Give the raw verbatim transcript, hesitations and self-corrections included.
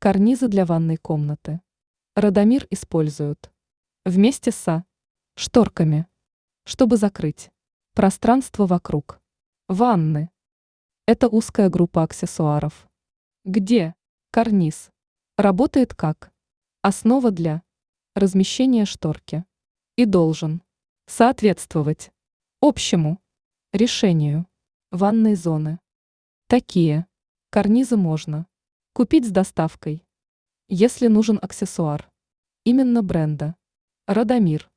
Карнизы для ванной комнаты. Радомир используют вместе со шторками, чтобы закрыть пространство вокруг ванны. Это узкая группа аксессуаров, где карниз работает как основа для размещения шторки и должен соответствовать общему решению ванной зоны. Такие карнизы можно купить с доставкой, если нужен аксессуар именно бренда Радомир.